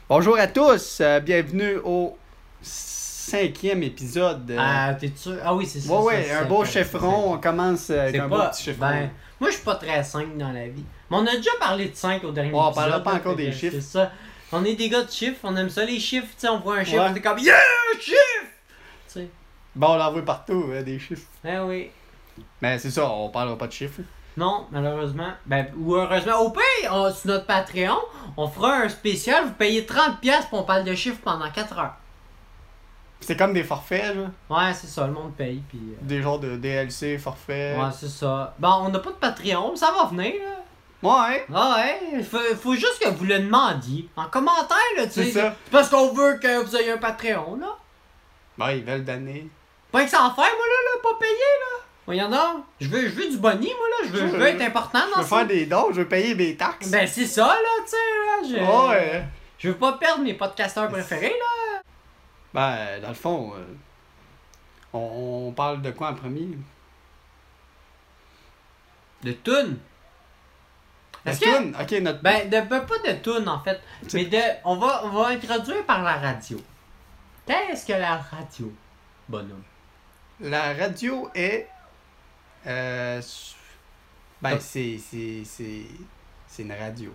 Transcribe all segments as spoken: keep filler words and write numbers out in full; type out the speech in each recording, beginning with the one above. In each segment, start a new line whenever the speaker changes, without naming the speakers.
Bonjour à tous, euh, bienvenue au cinquième épisode.
Ah, t'es sûr? Ah oui, c'est ça.
Ouais, ouais,
ça,
un
c'est
beau
ça,
chiffron, on commence avec
c'est
un
pas,
beau petit chiffron.
Ben, moi, je suis pas très cinq dans la vie. Mais on a déjà parlé de cinq au dernier
Ouais, on
épisode.
parlera pas
là,
encore
fait
des
que
chiffres.
C'est ça. On est des gars de chiffres, on aime ça les chiffres, tu sais, on voit un chiffre,
Ouais.
on est comme yeah, chiffre! Tu sais.
Bon, on l'envoie partout, euh, des chiffres.
Ben oui.
Mais c'est ça, on parlera pas de chiffres.
Non, malheureusement. Ben, ou heureusement. Au pire, on- sur notre Patreon, on fera un spécial, vous payez trente piastres pour on parle de chiffres pendant quatre heures.
C'est comme des forfaits, là.
Ouais, c'est ça, le monde paye, puis... euh,
Des genres de D L C, forfaits.
Ouais, c'est ça. Bon, on n'a pas de Patreon, mais ça va venir, là.
Ouais,
Ah ouais, faut, faut juste que vous le demandiez. En commentaire, là, tu sais.
C'est ça.
C'est parce qu'on veut que vous ayez un Patreon, là.
ben ils veulent donner.
Pas que ça en faire, moi, là, là, pas payé, là. Voyons donc. Je veux, je veux du boni, moi, là. Je veux, je veux être important
Je
dans
veux
ça.
faire des dons, je veux payer des taxes.
Ben, c'est ça, là, tu sais, là. Je...
Ouais.
Je veux pas perdre mes podcasteurs préférés, là.
Ben, dans le fond, euh, on, on parle de quoi en premier?
De tunes.
La
Est-ce que...
toune? Ok, notre...
Ben, de, ben, pas de tunes, en fait. Mais de... On va, on va introduire par la radio. Qu'est-ce que la radio, bonhomme?
La radio est... Euh, ben,
Ah.
c'est... C'est... C'est... C'est une radio.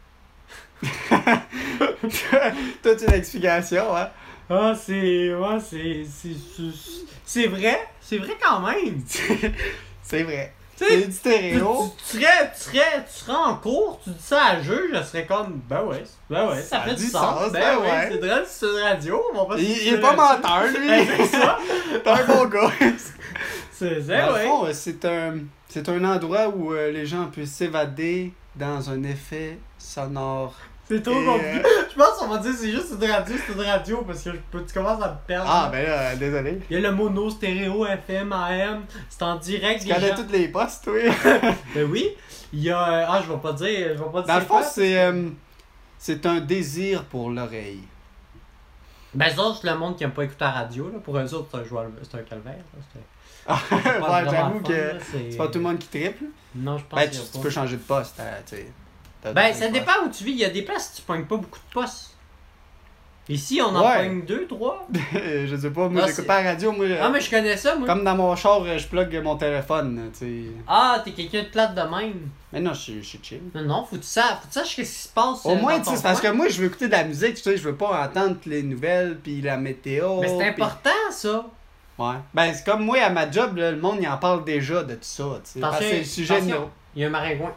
Toute une explication, hein?
Ah, c'est... Ouais, c'est... C'est, c'est vrai. C'est vrai quand même.
C'est vrai.
Tu
C'est
sais,
du
tu,
stéréo.
tu, tu serais, tu, serais, tu serais en cours, tu dis ça à juge, je serais comme, ben ouais, ben ouais, ça,
Ça
fait
a
du
du
sens,
sens,
ben,
ben
ouais,
ouais.
c'est drôle, c'est une radio, on va
Il,
se
il est pas
là-dessus.
menteur, lui.
Ben, c'est ça,
C'est un bon gars.
c'est ça,
Dans le
ouais.
fond, euh, c'est un... C'est un endroit où euh, les gens peuvent s'évader dans un effet sonore.
C'est trop
Et,
compliqué.
euh,
Je pense qu'on va dire c'est juste une radio, c'est une radio, parce que je peux, tu commences à me perdre.
Ah, ben là, désolé.
Il y a le mono, stéréo, F M, A M, c'est en direct.
Tu
les
connais
gens-
toutes les postes, toi.
Ben oui, il y a, euh, ah je vais pas dire, je vais pas dire
Dans le
c'est
fond,
quoi.
c'est... euh, c'est un désir pour l'oreille.
Ben ça, c'est le monde qui aime pas écouter la radio, là. Pour eux autres, c'est un, joueur- c'est un calvaire, là. C'est
Ah,
pas
ouais,
vraiment
j'avoue
fun,
que
là, c'est...
c'est pas tout le monde qui triple.
Non, je pense
Ben,
qu'il
tu,
y a
tu
pas.
peux changer de poste, hein, tu sais. T'as
Ben,
d'autres
ça
postes.
dépend où tu vis. Il y a des places où tu pognes pas beaucoup de postes. Ici, on en
Ouais.
pogne deux, trois.
Je sais pas, moi
Ah,
j'écoute
c'est-
pas la radio, moi.
Ah, mais je connais ça, moi.
Comme dans mon char, je plug mon téléphone, tu sais.
Ah, t'es quelqu'un de plate de même.
Mais non, je suis- je suis chill.
Non, non, faut que tu saches, faut que tu saches qu'est-ce qui se passe.
Au
euh,
moins,
dans
tu sais,
ton
c'est parce que
coin.
moi, je veux écouter de la musique, tu sais, je veux pas entendre les nouvelles, puis la météo.
Mais c'est
puis-
important, ça.
Ouais. Ben, c'est comme moi, à ma job, là, le monde, il en parle déjà de tout ça, tu sais. Parce que c'est le sujet de
attention,
nos...
il y a un maringouin.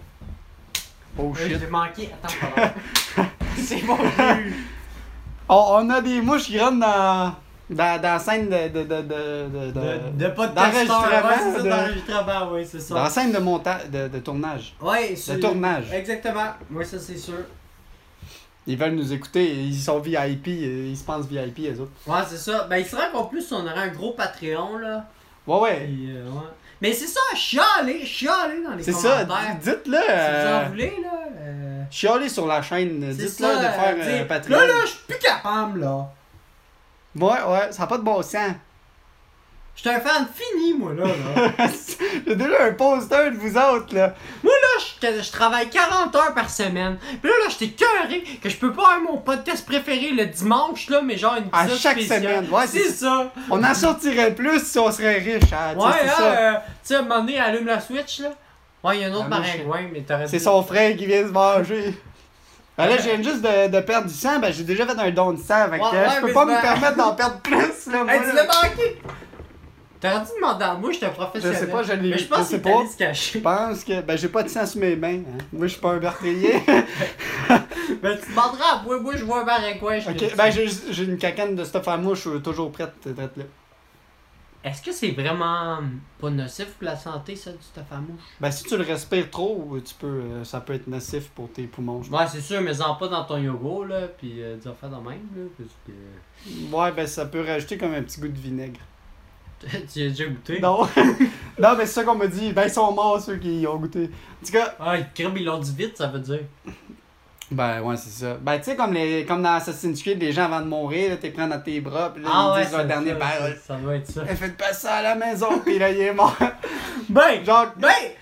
Oh
Euh, je
shit.
l'ai manqué. Attends, pardon. C'est bon, j'ai eu.
On, on a des mouches qui rentrent dans... Dans, dans la scène de... de, de, de, de,
De, de pas de
d'enregistrement,
testeur, ouais, c'est ça,
de-
d'enregistrement, oui, c'est ça.
Dans la scène de montage, de, de tournage.
Ouais,
De
c'est...
tournage.
Exactement, oui, ça c'est sûr.
Ils veulent nous écouter, ils sont V I P, ils se pensent V I P, eux autres.
Ouais, c'est ça. Ben, il serait qu'en plus, on aurait un gros Patreon, là.
Ouais, ouais.
Puis, euh, ouais. Mais c'est ça, chialer, chialer dans les
C'est ça,
commentaires.
di- dites-le.
Si vous
Euh,
en voulez, là. Euh...
chialez sur la chaîne,
C'est
dites-le de
ça,
faire
euh,
un
dire,
Patreon.
Là, là, je suis plus capable, là.
Ouais, ouais, ça n'a pas de bon sens.
Je suis un fan fini, moi, là. là.
J'ai déjà un poster de vous autres, là.
Moi, là, je, je travaille quarante heures par semaine. Puis là, là, j'étais cœuré que je peux pas avoir mon podcast préféré le dimanche, là, mais genre une
À
épisode
chaque
spécial.
semaine, ouais,
c'est
c'est-
ça.
On en sortirait plus si on serait riche, hein, tu sais,
Ouais,
c'est
hein,
ça.
euh, tu sais, à un moment donné, allume la Switch, là. Ouais, il y a un autre
Ah, moi, je-
maringouin, mais t'aurais
C'est
dû-
son frère qui vient se manger. Ben là, je viens juste de, de perdre du sang, ben j'ai déjà fait un don de sang, fait que
Ouais,
euh,
ouais,
je peux
mais
pas
c'est
me
pas-
permettre d'en perdre plus, là, moi,
Hey, tu
là.
l'as manqué! T'aurais dû demander à moi, j'étais un professionnel.
Je sais pas, je l'ai-
Mais je pense
je
qu'il
sais
est
pas.
allé se cacher.
Je pense que, ben j'ai pas de sang sur mes mains, hein. Moi, je suis pas un meurtrier.
Ben, tu demanderas à moi, moi, je vois un maringouin, je te
Ok,
dis.
ben j'ai j'ai une cacane de stuff à mouche, je suis toujours prête, prête là.
Est-ce que c'est vraiment pas nocif pour la santé, ça, du stuff à mouche?
Ben si tu le respires trop, tu peux, euh, ça peut être nocif pour tes poumons. je pense.
Ouais, c'est sûr, mais en pas dans ton yoga, là, pis euh, des affaires de même, là, parce que...
Ouais, ben ça peut rajouter comme un petit goût de vinaigre.
tu as déjà goûté?
Non, non, mais c'est ça qu'on m'a dit. Ben ils sont morts ceux qui y ont goûté. En tout cas,
Ah, ils crèment, ils l'ont dit vite, ça veut dire.
ben ouais, c'est ça. Ben tu sais, comme, les, comme dans Assassin's Creed, les gens avant de mourir, là, t'es prends dans tes bras, pis là,
Ah
ils
ouais,
disent leur
ça,
dernier
ça,
parole.
ça, ça doit être ça.
Eh, faites pas ça à la maison, pis là, il est mort.
Ben!
Genre,
Ben!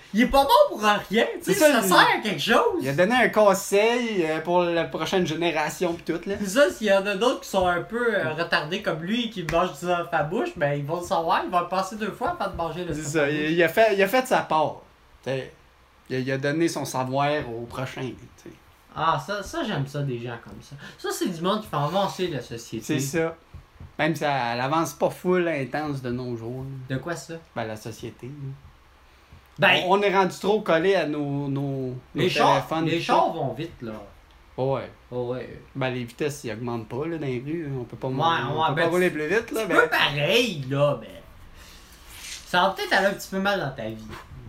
il est pas bon pour rien. Tu sais,
C'est ça,
ça,
il-
sert à quelque chose.
Il a donné un conseil euh, pour la prochaine génération pis tout, là.
C'est ça, s'il y en a d'autres qui sont un peu euh, retardés comme lui, qui mangent du œuf à bouche, ben ils vont le savoir, ils vont le passer deux fois avant de manger le
C'est
œuf
ça,
à bouche.
il, il a fait, il a fait sa part. T'sais, il, a, il a donné son savoir au prochain. T'sais.
Ah, ça, ça j'aime ça, des gens comme ça. Ça, c'est du monde qui fait avancer la société.
C'est ça. Même si elle, elle avance pas full intense de nos jours. là.
De quoi ça?
Ben, la société. là.
Ben,
On, on est rendu trop collé à nos, nos, nos
les chars,
téléphones.
les
pis
chars vont vite, là.
tout. Ouais.
Oh, ouais.
Ben, les vitesses, ils augmentent pas là, dans les rues. On peut pas,
Ouais,
on
ouais,
peut
ben,
pas rouler plus vite. Là,
C'est
ben.
pas pareil, là, mais. Ça va peut-être aller un petit peu mal dans ta vie.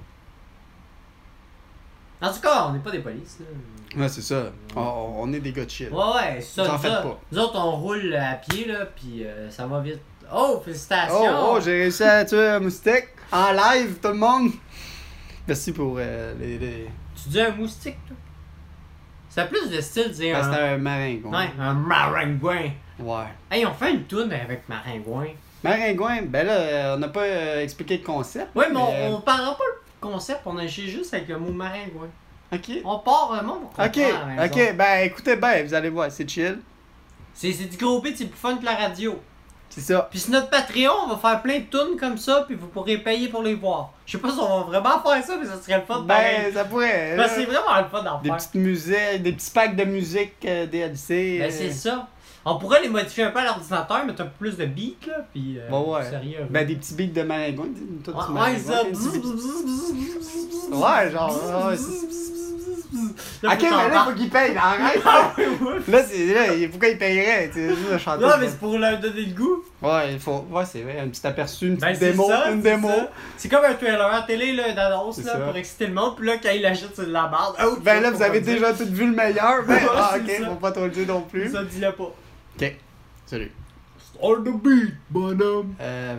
En tout cas, on n'est pas des polices, là.
Ouais, c'est ça. On, on est des gars de shit.
Ouais, ouais, c'est ça.
Vous en
nous
faites
autres-
pas.
Nous autres, on roule à pied, là, pis euh, ça va vite. Oh,
Oh,
félicitations!
oh, j'ai réussi à tuer un moustique en live, tout le monde. Merci pour euh, les. les...
Tu dis un moustique, toi? C'est plus de style de dire
Ben,
un...
c'était un maringouin.
Ouais, un maringouin.
Ouais.
Hey, on fait une toune avec maringouin.
Maringouin, ben là, euh, on n'a pas euh, expliqué le concept.
Ouais, mais on,
euh,
on parlera pas le concept, on agit juste avec le mot maringouin.
Ok.
On part vraiment pour comprendre
Ok,
à la maison.
ok, ben écoutez bien, vous allez voir, c'est chill.
C'est c'est du gros beat, c'est plus fun que la radio.
C'est ça.
Puis sur notre Patreon, on va faire plein de tunes comme ça, puis vous pourrez payer pour les voir. Je sais pas si on va vraiment faire ça, mais ça serait le fun de pareil.
Ben, ça pourrait.
Ben,
là,
c'est vraiment le fun d'en
des
faire.
petites musiques, des petits packs de musique euh, D L C.
Ben
euh,
c'est ça. On pourrait les modifier un peu à l'ordinateur, mettre un peu plus de beats, là, puis... Euh,
Ouais, ouais.
Sérieux.
Ben, des petits beats de maringouin. dis- toi, tu
Ouais, ouais, ça.
maringouin, Ouais, genre, ouais, c'est-
Là,
Ok,
faut
mais là,
t'en
faut qu'il paye, là, arrête.
Ah oui, oui.
Là, c'est là, il- pourquoi il payerait? Tu sais, juste de chanter.
Non, mais c'est pour leur donner le goût.
Ouais, il faut. Ouais, c'est vrai, un petit aperçu, une petite
Ben, c'est
démo,
ça,
une
c'est
démo.
ça. C'est comme un trailer à télé, là, d'annonce,
C'est
là,
ça.
pour exciter le monde, puis là, quand il l'achète, c'est de la merde. Oh,
Ben là,
faut
vous avez
pas le
déjà tout vu le meilleur. Ben,
Ouais,
ah,
c'est
ok,
ça.
faut pas trop le dire non
dire.
plus.
Ça, dis-le pas.
Ok, salut.
Start the beat, bonhomme.
Euh.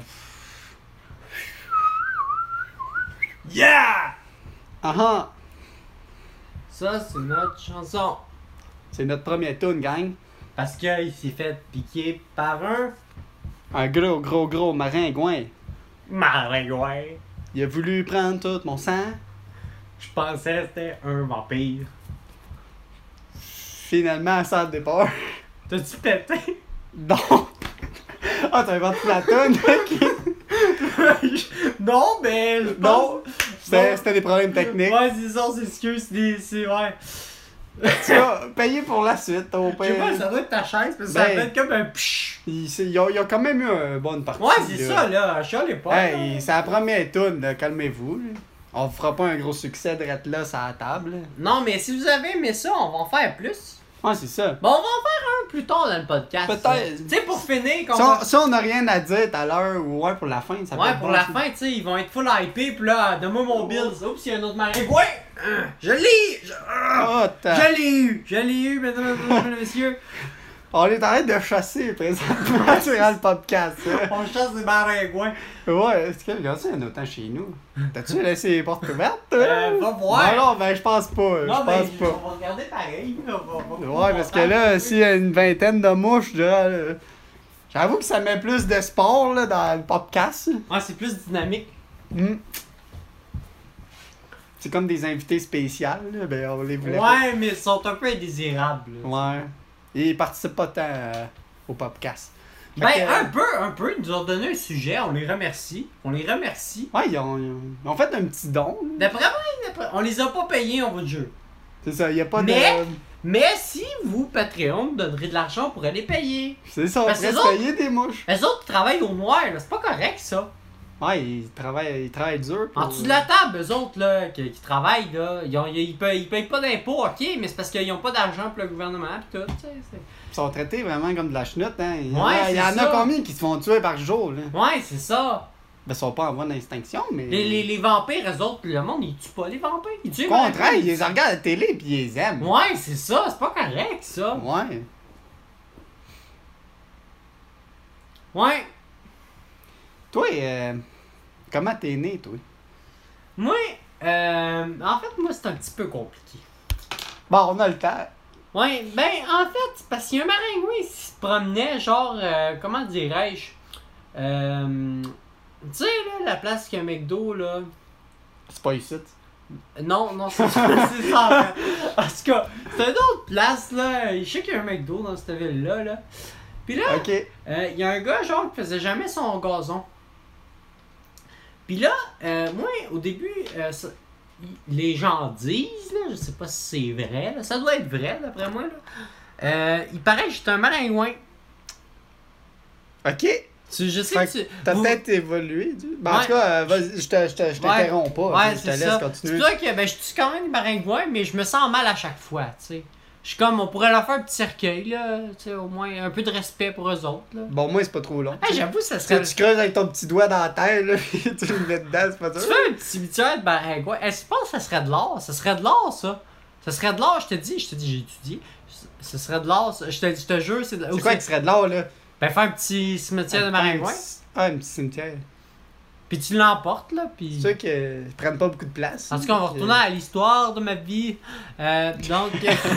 Yeah!
Ah ah!
Ça, c'est notre chanson.
C'est notre premier tune, gang.
Parce qu'il s'est fait piquer par un
Un gros, gros, gros maringouin.
maringouin.
Il a voulu prendre tout mon sang.
Je pensais que c'était un vampire.
Finalement, ça a départ.
T'as-tu pété?
Non! Ah, t'as inventé la tune?
Non, mais. je pense-
Non! C'était
Non.
c'était des problèmes techniques.
Ouais, c'est ça, c'est excuse, c'est des. C'est. Ouais.
Tu vas payer pour la suite. Au
Je sais pas,
pire.
ça doit être ta chaise, parce que ça
Ben.
fait comme un psh.
Ils, c'est- ils ont, ils ont quand même eu une bonne partie.
Ouais, c'est ça, là. Je sais pas.
Hey, c'est la première tune, là, calmez-vous. là. On fera pas un gros succès de rêtre là sur la table. là.
Non, mais si vous avez aimé ça, on va en faire plus.
Ouais, c'est ça.
Bon, on va en faire un plus tard dans le podcast.
Peut-être.
Tu sais, pour finir, qu'on
Si
va-
on, si on n'a rien à dire tout à l'heure, ou ouais, pour la fin, ça peut
Ouais,
être
pour
bon,
la
ça.
fin, tu sais, ils vont être full hypés, pis là, donne-moi mon Bills. Oups, il y a un autre maringouin. Hein, Je l'ai! Je, ah,
Oh, t'as-
je l'ai eu! Je l'ai eu, mesdames et messieurs.
On est en train de chasser présentement sur le podcast. hein.
On chasse des maringouins.
Ouais, est-ce qu'il y a un autant chez nous? T'as-tu laissé les portes ouvertes?
Euh, va voir.
Non, non, ben je pense pas.
Non,
je
mais
pense
on
pas.
va regarder pareil. là, on va- on va-
Ouais,
on
parce
va
que là,
faire-
s'il y a une vingtaine de mouches, là, là, j'avoue que ça met plus de sport là, dans le podcast.
Ouais, c'est plus dynamique.
Hmm. C'est comme des invités spéciaux, là, ben on les voulait
Ouais, mais ils sont un peu indésirables. là.
pas. Ouais. Ils participent pas tant euh, au podcast. Fait
Ben,
que,
un peu, un peu. Ils nous ont donné un sujet, on les remercie. On les remercie.
Ouais, ils ont, ils ont fait un petit don. là.
D'après moi, d'après- on les a pas payés, on va dire.
C'est ça, il y a pas
Mais-
de.
Mais si vous, Patreon, me donnerez de l'argent, on pourrait les payer.
C'est ça, on
Parce que
pourrait
les
se
autres-
payer des mouches.
Les autres ils travaillent au noir, là. C'est pas correct, ça.
Ouais, ils travaillent, ils travaillent dur.
En
pour-
dessous de la table, eux autres, là, qui, qui travaillent, là, ils, ont, ils, ils payent, ils payent pas d'impôts, ok, mais c'est parce qu'ils ont pas d'argent pour le gouvernement, pis tout, tu sais. c'est-
Ils sont traités vraiment comme de la chenoute, hein. Il y en,
Ouais,
a, il y en
c'est
a
ça.
combien qui se font tuer par jour, là?
Ouais, c'est ça.
Ben, ils sont pas en voie d'extinction, mais.
Les, les, les vampires, eux autres, le monde, ils tuent pas les vampires. Ils tuent
Au
les
contraire,
vampires.
ils les regardent à la télé pis ils les aiment.
Ouais, c'est ça, c'est pas correct, ça.
Ouais.
Ouais.
Toi, euh, comment t'es né, toi?
Moi, euh, en fait, moi, c'est un petit peu compliqué.
Bon, on a le temps.
Ouais, ben, en fait, c'est parce qu'il y a un maringouin qui se promenait, genre, euh, comment dirais-je? Euh, tu sais, là, la place qu'il y a un McDo, là.
C'est pas ici.
Non, non, c'est ça, c'est ça. En fait. En tout cas, c'est une autre place, là. Je sais qu'il y a un McDo dans cette ville-là, là. Puis là,
Ok.
euh, il y a un gars, genre, qui faisait jamais son gazon. Puis là, euh, moi, au début, euh, ça- y- les gens disent, là, je sais pas si c'est vrai, là, ça doit être vrai, d'après moi, là. Euh, il paraît que j'étais un maringouin.
Ok.
Tu, je sais
Fait
que tu...
T'as
vous-
peut-être évolué. Tu... Ben, En
Ouais.
tout cas, euh, vas-y, je te- je te- je t'interromps pas.
Ouais,
je te
c'est
laisse
ça. C'est
continuer.
pour ça que ben, je suis quand même maringouin, mais je me sens mal à chaque fois, tu sais. Je suis comme, on pourrait leur faire un petit cercueil, là, tu sais, au moins un peu de respect pour eux autres, là.
Bon, moi, c'est pas trop long.
Hey, j'avoue, ça
Parce
serait...
que tu creuses avec ton petit doigt dans la terre, là, puis tu le mets dedans, c'est pas
Tu
ça?
fais un petit mutuel de maringouin. Est-ce que tu penses que ça serait de l'or? Ça serait de l'or, ça. Ça serait de l'or, je te dis. Je te dis, j'ai étudié. Ce serait de l'or, ça. Je te, je te jure, c'est de l'or.
C'est quoi qui serait de l'or, là?
Ben, faire un petit cimetière de maringouin.
Ah, un petit cimetière.
Puis tu l'emportes, là. Puis...
C'est sûr qu'ils prennent pas beaucoup de place.
En tout cas, on va retourner à l'histoire de ma vie. Euh, donc,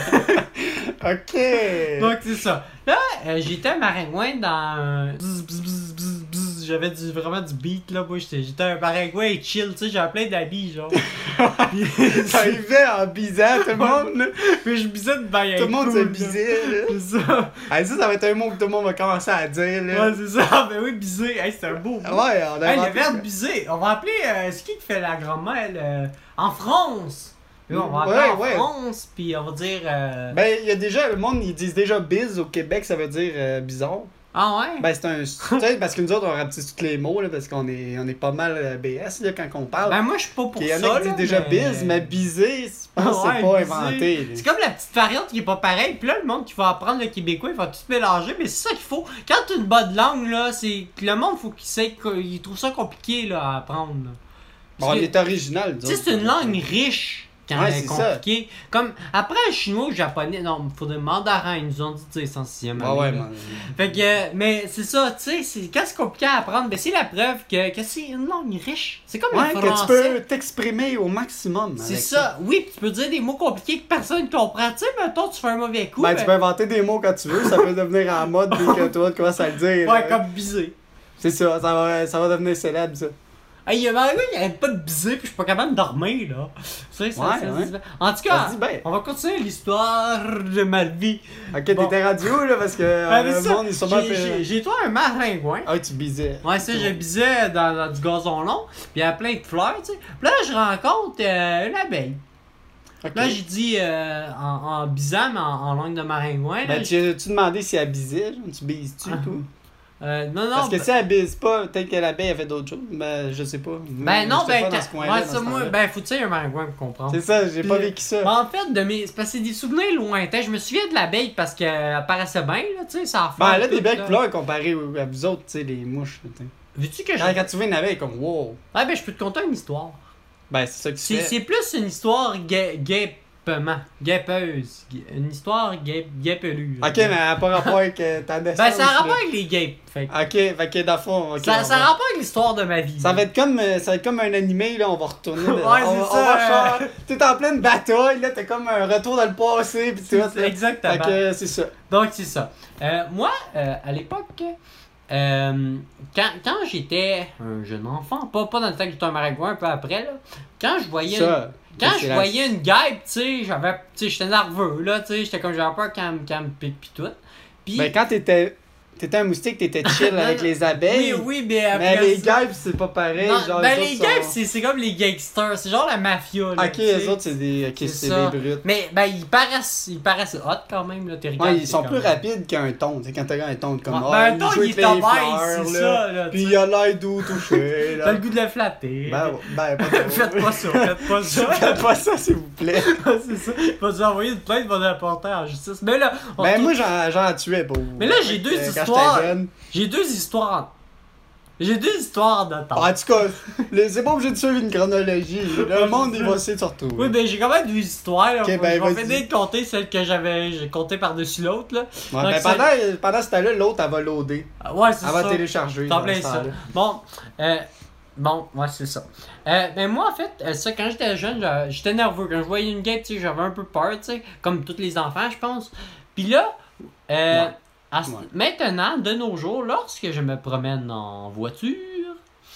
Ok.
donc c'est ça. Là, euh, j'étais un maringouin dans un... Bzz, bzz, bzz, bzz, bzz. J'avais du, vraiment du beat, là. Moi, j'étais, j'étais un maringouin chill, tu sais. J'avais plein d'habits, genre. Puis-
T'arrivais en bisant tout le monde, là.
Mais je bisais de bain.
Tout le monde se
cool, là.
bisait, là.
C'est ça.
Ah, ça, ça va être un mot que tout le monde va commencer à dire, là.
Ouais, c'est ça. Ben oui, bisé. Hey, c'est un beau mot.
Ouais, on a
Hey, le
inventé
verbe
ça.
biser. On va appeler. Euh, c'est qui qui fait la grand-mère euh, en France? Oui, on va
Ouais,
appeler en
ouais.
France, puis on va dire. Euh...
Ben, il y a déjà, le monde, ils disent déjà biz au Québec, ça veut dire euh, bizarre.
Ah ouais?
Ben, c'est un. Tu sais, parce que nous autres, on rapetisse tous les mots, là, parce qu'on est, on est pas mal euh, B S, là, quand on parle.
Ben moi, je suis pas pour
Il y en
ça.
a qui disent
là,
déjà
mais...
biz, mais biser, je pense que
Ouais,
c'est pas
biser.
inventé. là.
C'est comme la petite variante qui est pas pareille. Puis là, le monde qui va apprendre le québécois, il va tout mélanger. Mais c'est ça qu'il faut. Quand tu as une bonne langue, là, c'est que le monde, faut qu'il sait qu'il trouve ça compliqué là, à apprendre. Là.
Bon,
Parce
on
que-
est original,
Tu sais, c'est une langue riche quand
Ouais,
elle est
c'est ça.
compliquée. Comme, après le chinois ou le japonais, non, il faudrait mandarin, ils nous ont dit, tu sais, c'est en sixième
Ouais,
année,
ouais,
là.
man.
Fait que, euh, mais c'est ça, tu sais, c'est- quand c'est compliqué à apprendre, ben c'est la preuve que, que c'est une langue riche. C'est comme
Ouais,
le
que tu
français.
peux t'exprimer au maximum.
C'est
avec
ça. Oui, pis tu peux dire des mots compliqués que personne comprend. Tu sais, mettons, tu fais un mauvais coup.
Ben,
ben-
tu peux inventer des mots quand tu veux, ça peut devenir en mode dès que toi, tu commences à le dire.
Ouais,
là.
comme biser.
C'est ça, ça va, ça va devenir célèbre, ça.
Hey, il y a un gars qui arrête pas de biser, puis je suis pas capable de dormir, là. Tu sais, ça,
Ouais,
ça
ouais.
se dit- En tout
Ça
cas,
se dit bien.
on va continuer l'histoire de ma vie.
Ok,
Bon.
t'étais radio, là, parce que euh,
Ouais, mais
le
ça,
monde, ils sont pas
j'ai- j'ai- J'ai toi un maringouin.
Ah, tu bisais.
Ouais, ça, je bisais dans, dans du gazon long, puis il y a plein de fleurs, tu sais. Puis là, je rencontre euh, une abeille.
Ok.
Là, j'ai dit euh, en, en bisant, mais en, en langue de maringouin. là,
Ben,
j'ai-
tu tu demandé si elle bisait, genre, tu bises-tu,
Ah.
toi?
euh, non, non.
Parce que
ben-
si elle bise pas, peut-être que l'abeille a fait d'autres choses, ben, je sais pas.
Ben non,
J'étais
ben,
pas dans
quand-
ce coin-là,
ouais,
dans
ça,
ce
moi,
temps-là.
ben, faut tu sais un maringouin pour comprendre.
C'est ça, j'ai
Puis-
pas vécu ça.
En fait, de mes, c'est parce que c'est des souvenirs lointains. Je me souviens de l'abeille parce qu'elle apparaissait bien, là, tu sais, ça a
Ben,
fait
elle a des
tout,
belles
là.
couleurs comparées au- à vous autres, tu sais, les mouches. là, tu sais.
Veux-tu que je.
Quand, quand tu vois une abeille, comme wow.
Ouais, ben, je peux te conter une histoire.
Ben, c'est ça que tu
C'est,
fais.
c'est plus une histoire gai- guépement, guépeuse. Gai- Une histoire gué- guépelue.
Ok, mais elle a pas rapport avec euh, ta naissance.
Ben, ça a rapport
là.
avec les guêpes. Fait que-
Ok, fait que dans le fond, ok.
ça,
on
ça a
va-
rapport avec l'histoire de ma vie.
Ça va être comme euh, ça va être comme un animé là, on va retourner. là.
Ouais,
on,
c'est
on
ça,
va
euh.
faire- T'es en pleine bataille là, t'as comme un retour dans le passé pis tout.
C'est-
là.
exactement.
Fait que euh, c'est ça.
Donc, c'est ça. Euh, moi, euh, à l'époque, euh, quand, quand j'étais un jeune enfant, pas, pas dans le temps que j'étais un maringouin, un peu après, là, quand je voyais une,
Ça.
quand
c'est
je
la-
voyais une guêpe, tu sais, j'avais, tu sais, j'étais nerveux, là, tu sais, j'étais comme, j'avais peur qu'elle me qu'elle me pique pis tout. Pis,
Ben quand t'étais t'étais un moustique, t'étais chill avec les abeilles.
oui, oui, mais
Mais
après
les
ça-
guêpes, c'est pas pareil.
Non,
genre,
ben
eux
les
autres
guêpes,
sont-
c'est, c'est comme les gangsters, c'est genre la mafia, là,
Ok,
tu sais.
les autres, c'est des. Ok,
C'est
c'est
ça.
des brutes.
Mais, ben, ils paraissent, ils paraissent hot quand même, là, t'es
Ouais,
regardes,
ils sont
c'est
plus
comme-
rapides qu'un ton. Tu sais, quand t'as un ton comme.
Ouais,
ah,
ben, un
il
ton,
joue
il
avec
est
les
obèse,
fleurs,
c'est
là.
ça, là,
Puis
tu
il a l'air doux touché,
T'as
là.
le goût de le flatter.
Ben, ben, pas trop.
Faites pas ça, faites pas ça.
Faites pas ça, s'il vous plaît.
C'est ça. Il va nous envoyer une plainte, il va nous la porter en justice. Mais là, on
Ben,
retourne-
moi, j'en j'en tuais pour.
Mais là, j'ai deux
euh, quand j'étais
histoires.
jeune.
j'ai deux histoires. J'ai deux histoires de temps.
En tout cas, le- c'est pas obligé de suivre une chronologie. Le monde, il va essayer de se retrouver.
Oui, ben j'ai quand même deux histoires. Là.
Ok,
je
ben,
vais
vas-y.
finir de compter celle que j'avais j'ai compté par-dessus l'autre. Là.
Ouais,
Donc,
ben,
c'est-
pendant, pendant ce temps-là, l'autre, elle va loader.
Ah, ouais, c'est
Elle
ça.
va télécharger.
T'en
dans
plein
ce
ça.
temps-là.
Bon, euh, bon, ouais, c'est ça. Euh, ben moi, en fait, euh, ça, quand j'étais jeune, j'a- j'étais nerveux. Quand je voyais une guêpe, tu sais, j'avais un peu peur, tu sais, comme tous les enfants, je pense. Puis là, euh,
Ouais.
à ce-
Ouais.
maintenant, de nos jours, lorsque je me promène en voiture,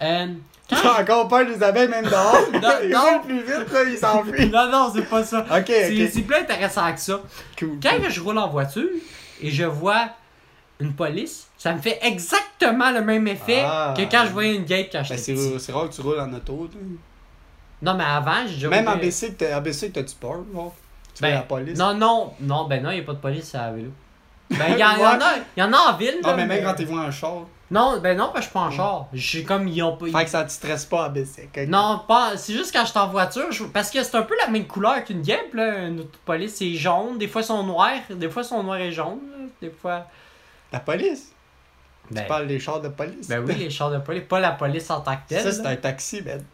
Euh,
T'as
quand
encore peur des abeilles, même dehors.
Non,
Il
non.
roule plus vite, là, il s'enfuit.
non, non, c'est pas ça.
Ok,
C'est
ok.
c'est plus intéressant que ça.
Cool.
Quand que je roule en voiture et je vois une police, ça me fait exactement le même effet
Ah.
que quand je voyais une gate quand
Ben,
j'étais
c'est
petit.
c'est rare que tu roules en auto. toi.
Non, mais avant, j'ai déjà
Même en
roulé-
B C, t'as- en B C, t'as-tu peur, genre? Tu vois
Ben,
la police?
Non, non, non, ben non, il n'y a pas de police à vélo. Ben, il y, en- il y en a, il y en a en ville.
Non,
là,
mais même quand t'es vois un char.
Non, ben non, ben, je suis pas en char. Je suis comme, ils ont pas...
Fait que ça te stresse pas à B C. ok?
Non, pas. C'est juste quand je suis en voiture, je- parce que c'est un peu la même couleur qu'une guêpe, là. Une auto police, c'est jaune. Des fois, ils sont noirs. Des fois, ils sont noirs et jaunes. là. Des fois.
La police?
Ben,
Tu parles des chars de police?
ben oui, les chars de police. Pas la police en tant que telle.
Ça, c'est
là.
un taxi, ben.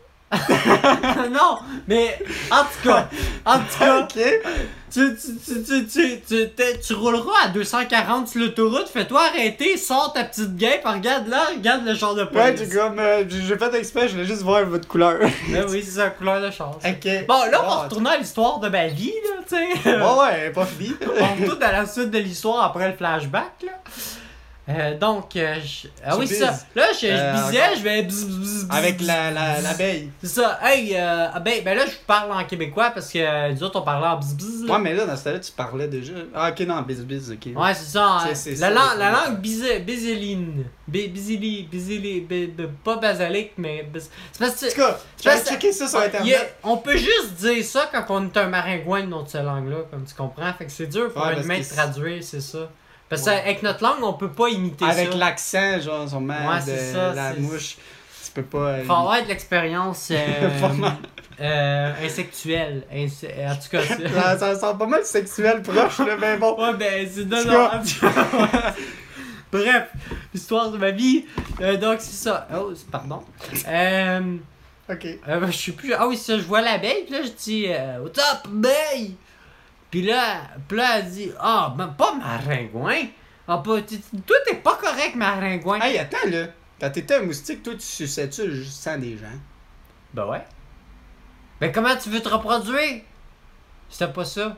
non, mais en tout cas, en tout cas,
Ok.
tu, tu, tu, tu, tu, tu, t'es- tu rouleras à deux cent quarante sur l'autoroute, fais-toi arrêter, sors ta petite guêpe, regarde là, regarde le genre de
Ouais,
police.
j'ai comme. euh, j'ai fait exprès, je voulais juste voir votre couleur.
Ben oui, c'est ça, couleur de char. ça.
Ok.
Bon, là, on va
Bon,
retourner à l'histoire de ma vie, là, tu sais.
Ouais, ouais, pas fini.
On retourne à la suite de l'histoire après le flashback, là. Euh, donc, euh, je- ah
Tu
oui, c'est
bises.
ça. Là, je, je
Euh,
bisais,
encore.
je vais bzz, bzz, bzz,
Avec
bzz,
la, la,
bzz.
l'abeille.
C'est ça. Hey, euh, ah ben, ben là, je vous parle en québécois parce que euh, nous autres, on parlait en bzz bzz. là.
Ouais, mais là, dans ce temps-là, tu parlais déjà. Ah, ok, non, bis bis, ok.
Ouais, c'est ça.
C'est-
hein.
c'est
la,
ça,
langue,
c'est
la
ça.
langue bizé- biséline. Bi- Bisili, bisili, bi- bi- pas basalique, mais. bis- C'est parce que.
En tout cas,
C'est
j'ai
parce que-
checké ça sur
il y a-
internet.
on peut juste dire ça quand on est un maringouin de notre langue-là, comme tu comprends. Fait que c'est dur pour
Ouais,
un
parce
humain
que
de
c'est-
traduire, c'est ça. Parce que
Ouais.
avec notre langue, on peut pas imiter
Avec
ça.
l'accent, genre, sûrement,
Ouais,
de
c'est ça,
la
c'est-
mouche. Tu peux pas. euh,
Faut avoir de l'expérience euh,
Vraiment.
euh, insectuelle. Inse- En tout cas, c'est.
ça, ça sent pas mal sexuel proche, là, mais bon.
Ouais, ben, c'est de
En tout
non,
cas.
en tout cas. Bref, l'histoire de ma vie. Euh, donc, c'est ça. Oh, c'est- pardon. Euh,
Ok.
euh, je sais plus. Ah oui, ça, je vois l'abeille, puis là, je dis euh, What's up, abeille? Puis là, puis là, elle dit Ah, ben, pas maringouin. Ah, pas, t- t- toi, t'es pas correct, maringouin.
Hey, attends, là. Quand t'étais un moustique, toi, tu suçais-tu le sang des gens?
Ben ouais. Ben, comment tu veux te reproduire? C'était pas ça.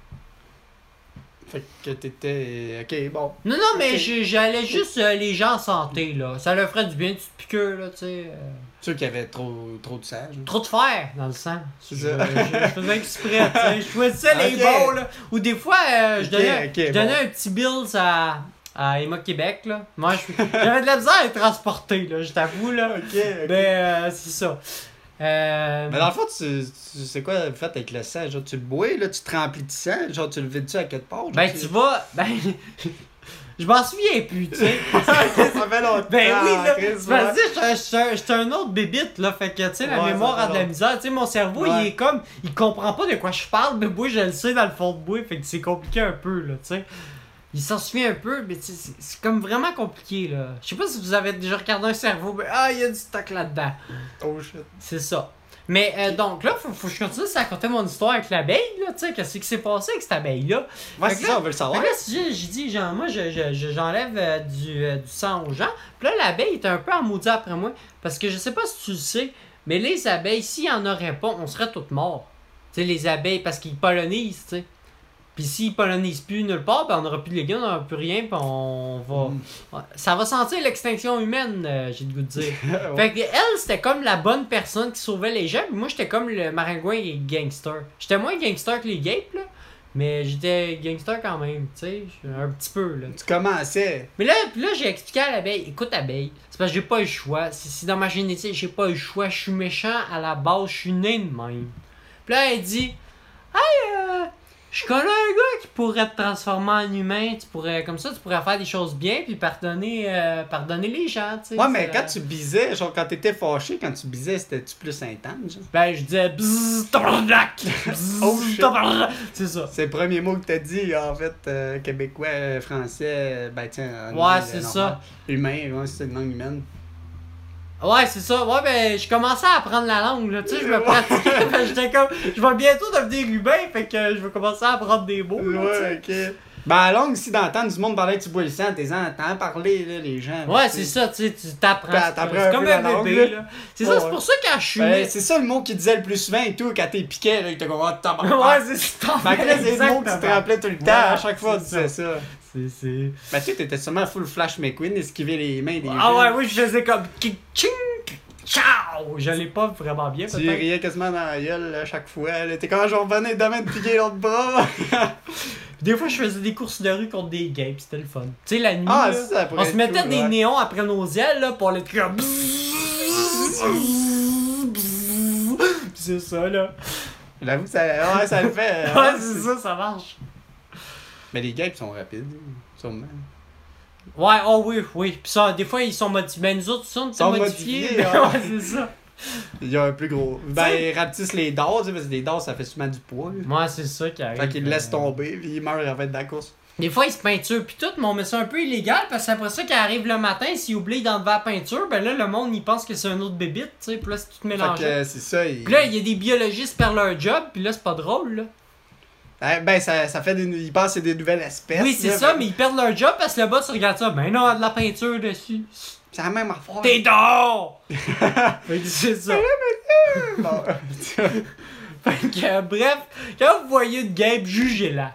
Fait que t'étais. Ok, bon.
Non, non, mais
Ok.
j'ai- j'allais juste euh, les gens en santé, là. Ça leur ferait du bien, une petite piqûre, là, tu sais. euh.
Sûr qu'il y avait trop, trop de sang. genre.
Trop de fer dans le sang. Je,
C'est
je,
ça.
je faisais exprès, tu sais. Je choisissais les
Ok.
bons, là. Ou des fois, euh, je
Ok,
donnais,
ok,
je donnais
bon.
un petit bills à, à Emma Québec, là. Moi, je- j'avais de la misère à les transporter, là, je t'avoue, là.
Ok, ok.
Ben, euh, c'est ça. Euh...
Mais dans le fond, tu, tu sais quoi le fait avec le sang? Genre, tu le bois, là, tu te remplis de sang, genre, tu le vides-tu à quelque part?
Ben, tu vas. Ben. Je m'en souviens plus, tu sais.
ça fait longtemps.
Ben oui, là.
Chris,
Tu vas
ouais.
dire, j'étais- j'étais j'étais un autre bébite, là. Fait que, tu sais, la
Ouais,
mémoire
ça
a
fait
de la
long.
misère. Tu sais, mon cerveau,
Ouais.
il est comme. Il comprend pas de quoi je parle, mais moi, je le sais dans le fond de moi. Fait que c'est compliqué un peu, là, tu sais. Il s'en souvient un peu, mais tu sais, c'est c'est comme vraiment compliqué, là. Je sais pas si vous avez déjà regardé un cerveau, mais ah, il y a du stock là-dedans.
Oh shit.
C'est ça. Mais euh, donc là, faut, faut que je continue à raconter mon histoire avec l'abeille, là, tu sais, qu'est-ce qui s'est passé avec cette abeille-là.
Ouais,
Fait
c'est
que
ça,
là-
on veut le
Fait
savoir.
que là, si j'ai j'ai dit, genre, moi, je, je, je- j'enlève euh, du, euh, du sang aux gens. Puis là, l'abeille était un peu en maudit après moi. Parce que je sais pas si tu le sais, mais les abeilles, s'il y en aurait pas, on serait toutes morts. Tu sais, les abeilles, parce qu'ils pollinisent, tu sais. Puis s'ils pollinisent plus nulle part, ben on n'aura plus de légumes, on n'aura plus rien, puis on va...
Mm.
Ouais, ça va sentir l'extinction humaine, euh, j'ai le goût de dire.
Ouais.
Fait que elle, c'était comme la bonne personne qui sauvait les gens, puis moi, j'étais comme le maringouin et gangster. J'étais moins gangster que les gapes, là, mais j'étais gangster quand même, tu sais, un petit peu, là.
Tu commençais.
Mais là, puis là j'ai expliqué à l'abeille, écoute, abeille, c'est parce que j'ai pas eu le choix, c'est c'est dans ma génétique, j'ai pas eu le choix, je suis méchant à la base, je suis né de même. Puis là, elle dit, hey, euh, je connais un gars qui pourrait te transformer en humain, tu pourrais, comme ça, tu pourrais faire des choses bien, puis pardonner, euh, pardonner les gens, tu sais.
Ouais, mais
c'est,
quand tu bisais, genre, quand t'étais fâché, quand tu bisais, c'était-tu plus intense, genre?
Ben, je disais bzzz, tabarnak! Bzzz,
Oh, shit.
tabarnak! C'est ça.
C'est le premier mot que t'as dit, en fait, euh, québécois, euh, français, euh, ben tiens, en
Ouais,
anglais,
c'est
normal.
ça.
Humain, ouais, c'est une langue humaine.
Ouais, c'est ça. Ouais, ben, je commençais à apprendre la langue, là. Tu sais, je me pratiquais. Ben, j'étais comme, je vais bientôt devenir humain, fait que je vais commencer à apprendre des mots, là,
Ouais,
tu sais.
ok. Ben, à langue, si d'entendre du monde parler, tu bois le sang, t'es entends parler, là, les gens.
Ouais,
tu
c'est
sais.
ça, tu sais, tu t'apprends.
T'as-
C'est
t'apprends
c'est
un
comme
peu
un
la langue,
bébé,
là.
là. C'est
Ouais,
ça, c'est
ouais.
pour ça que quand je suis
Ben,
né.
c'est ça le mot qu'il disait le plus souvent et tout, quand t'es piqué, là, il te comme, oh, tabarnak.
Ouais, c'est ça.
Fait que là, c'est le mot que tu te
Exactement.
rappelais tout le temps,
Ouais,
à chaque fois, tu
c'est
disais ça.
C'est, c'est.
Ben, tu sais, t'étais sûrement full Flash McQueen, esquiver les mains des
Ah
gens.
ouais, oui, je faisais comme. Ching! Ciao! Je l'ai pas vraiment bien,
Tu
peut-être.
riais quasiment dans la gueule à chaque fois. Là. T'es comme, je vais revenir demain de piquer l'autre bras.
Des fois, je faisais des courses de rue contre des gays, pis c'était le fun. Tu sais, la nuit,
Ah,
là,
ça, ça pourrait
on se
être
mettait
cool,
des
ouais.
néons après nos ailes, là, pour les comme... C'est ça, là.
J'avoue que ça, ouais, ça le fait.
Ouais, c'est ça, ça marche.
Mais les gars, ils sont rapides, sûrement.
Ouais, oh oui, oui. Pis ça, des fois, ils sont modifiés. Ben, nous autres, ça, on était
Sont
modifiés.
modifiés,
Ben,
ouais.
ouais, c'est ça.
Il y a un plus gros. Ben, ils rapetissent les dards, tu sais, parce que les dards, ça fait souvent du poids. Là.
Moi, c'est ça qui arrive.
Fait qu'ils le laissent
euh,
tomber, puis ils meurent en fait de la course.
Des fois, ils se peinturent pis tout, mais on met ça un peu illégal parce que après ça, quand arrive le matin, s'ils oublient d'enlever la peinture, ben là, le monde, il pense que c'est un autre bébite, tu sais, pis là, c'est tout
Fait
mélangé.
que euh, c'est ça. Ils...
Pis là, il y a des biologistes qui perdent leur job, pis là, c'est pas drôle, là.
Eh, ben, ça, ça fait des. Ils pensent que c'est des nouvelles espèces.
Oui, c'est
là,
ça,
fait-
mais ils perdent leur job parce que le boss regarde ça. Ben non, de la peinture dessus.
C'est la même affaire.
T'es dehors! Fait que c'est ça.
Bon.
Fait que, euh, bref, quand vous voyez une game, jugez-la.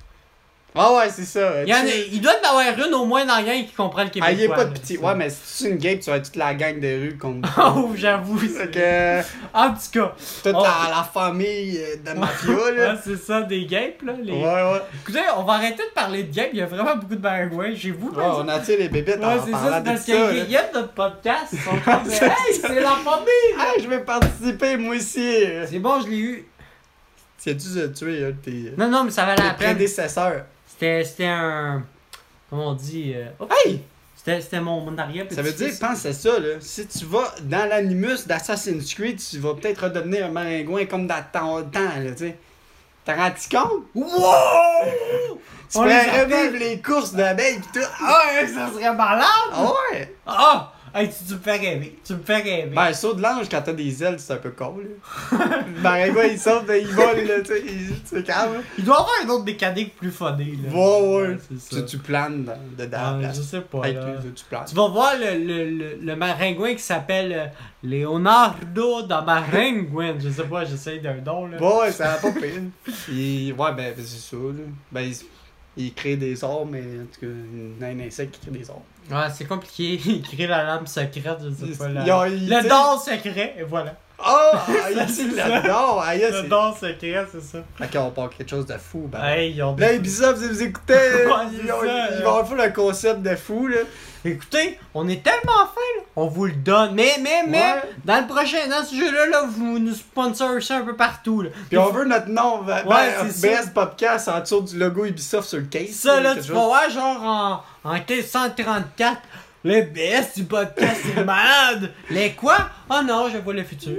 Ah ouais, c'est ça.
Il, y en a,
Tu-
il doit y en avoir une au moins dans la gang qui comprend le québécois.
Ah, il n'y a pas de
là,
pitié.
ça.
Ouais, mais si tu es une game, tu vas être toute la gang de rue contre.
Oh, j'avoue.
Fait
c'est-
que.
En tout cas.
Toute
Oh.
la, la famille euh, de mafia,
Ouais,
là.
c'est ça, des gapes, là. Les...
Ouais, ouais.
Écoutez, on va arrêter de parler de gape. Il y a vraiment beaucoup de baragouins chez vous.
Ouais, on attire les bébites
Ouais,
en
c'est ça,
parlant
c'est
de
parce
ça.
que
là.
les gars de notre podcast ils sont comme
C'est
hey,
ça.
c'est la famille!
Ah, je vais participer, moi aussi.
C'est bon, je l'ai eu.
C'est tu de tuer un de tes,
Non, non, mais ça valait la
tes
peine.
prédécesseurs.
C'était, c'était un. Comment on dit euh, oh,
Hey!
C'était, c'était mon, mon arrière-petit.
Ça veut dire, pense à ça, là. Si tu vas dans l'animus d'Assassin's Creed, tu vas peut-être redevenir un maringouin comme dans ton temps, là, tu sais. T'as rendu compte?
Wow!
Tu
On
peux
les appelle-
revivre les courses d'abeilles pis tout.
Ah, ouais, ça serait malade!
Ah ouais!
Ah! Hey, tu, tu me fais rêver. Tu me fais rêver.
Ben, saut de l'ange quand t'as des ailes, c'est un peu con, là. Le maringouin, il saute, il vole, là, tu sais. il- C'est calme, là.
Il doit y avoir une autre mécanique plus funnée, là.
Ouais, ouais.
c'est
Tu,
ça.
tu planes dans, dedans
Ah,
la place.
je sais pas,
Hey,
là.
tu, tu planes.
Tu vas voir le, le, le, le maringouin qui s'appelle euh, Leonardo da Maringouin. Je sais pas, j'essaye d'un don, là.
Ouais, ça va pas pire. Il... Ouais, ben, c'est ça, là. Ben, il... il crée des sorts, mais en tout cas, il y a un insecte qui crée des sorts.
Ouais, c'est compliqué. Il crée la lame secrète, je sais pas. La...
Ils ont- ils-
Le
tu sais-
don secret, et voilà.
Oh!
Ça,
Il
c'est
dit
ça.
là-dedans! Aïe,
Le
c'est...
don secret, c'est ça.
Ok, on part quelque chose de fou, ben.
Hey, ils ont
Là, Ubisoft, si vous écoutez,
Ouais, c'est
ils, ont-
ça,
ils
là.
vont faire le concept de fou, là.
Écoutez, on est tellement fin, là. On vous le donne. Mais, mais, mais,
Ouais.
dans le prochain, dans ce jeu-là, là, vous nous sponsorisez un peu partout, là.
Puis on veut notre nom, ben,
Ouais,
ben,
c'est
B
ça.
S Podcast en dessous du logo Ubisoft sur le case.
Ça, là,
quelque
tu
chose.
vas voir, genre, en, en mille cent trente-quatre, le B S du podcast, c'est malade! Les quoi? Oh non, je vois le futur.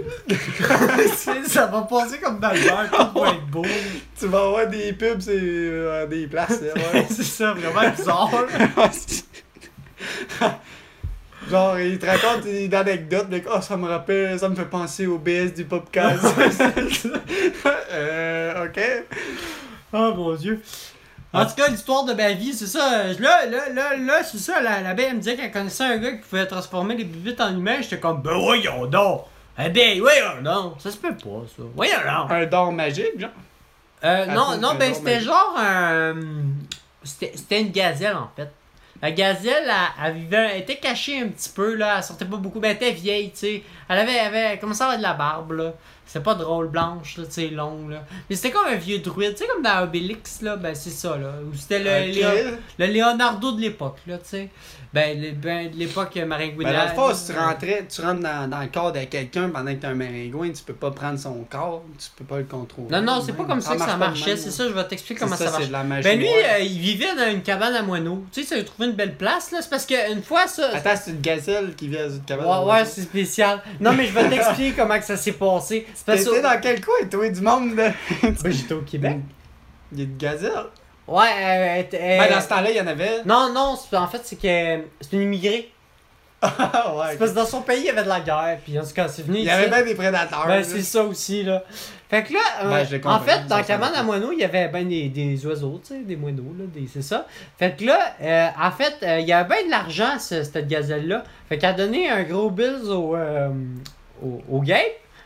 C'est- ça va passer comme dans le verre, tout va être beau.
Tu vas avoir des pubs c'est, euh, à des places, là, ouais.
C'est ça, vraiment bizarre.
Genre, il te raconte une anecdote, de oh, ça me rappelle, ça me fait penser au B S du podcast. euh, ok.
Oh mon dieu. En tout cas, l'histoire de ma vie, c'est ça. euh, Là, là, là, là, c'est ça. La, la belle, elle me disait qu'elle connaissait un gars qui pouvait transformer les bibites en humains. J'étais comme, ben voyons donc. Eh ben, voyons donc. Ça se peut pas, ça. Voyons donc.
Un don magique, genre.
Euh, non,
Attends,
non,
un
ben
don
c'était
magique.
genre un. C'était c'était une gazelle en fait. La gazelle, elle, elle vivait, elle était cachée un petit peu, là, elle sortait pas beaucoup, ben elle était vieille, tu sais. Elle avait, elle avait commencé à avoir de la barbe, là. C'était pas drôle, blanche, là, tu sais, longue, là. Mais c'était comme un vieux druide, tu sais, comme dans Obélix, là, ben c'est ça, là. Ou c'était le,
Ok.
Léo- le Leonardo de l'époque, là, tu sais. Ben, le- ben, de l'époque maringouine.
Mais dans le fond, si tu rentrais, tu rentres dans, dans le corps de quelqu'un pendant que t'es un maringouin, tu peux pas prendre son corps, tu peux pas le contrôler.
Non, non, c'est pas comme ça que ça
marche pas de
marchait,
même,
c'est
là.
ça, je vais t'expliquer
C'est
comment ça,
ça,
marche.
c'est de la magie
Ben lui,
noire.
euh, il vivait dans une cabane à moineaux. Tu sais, ça a trouvé une belle place, là. C'est parce qu'une fois, ça.
Attends, c'est une gazelle qui vient d'une cabane.
Ouais, ouais, c'est spécial. Non, mais je vais t'expliquer comment que ça s'est passé. C'est parce
T'étais
que.
dans quel coin, toi, du monde de...
Ben, j'étais au Québec.
Il y a une gazelle.
Ouais, euh, elle était-
Ben, dans ce temps-là, il y en avait.
Non, non, c'est- en fait, c'est que c'est une immigrée.
Ah, ouais.
C'est parce que dans son pays, il y avait de la guerre. Puis en tout cas, c'est venu
Il y
ici.
avait bien des prédateurs.
Ben,
là.
c'est ça aussi, là. Fait que là, euh,
Ben, je l'ai
en
compris,
fait, dans
ça,
la
ça
cabane
va.
à moineaux, il y avait ben des, des oiseaux, tu sais, des moineaux, là, des, c'est ça. Fait que là, euh, en fait, euh, il y avait bien de l'argent, ce- cette gazelle-là. Fait qu'elle a donné un gros bill au, euh, au, au gay.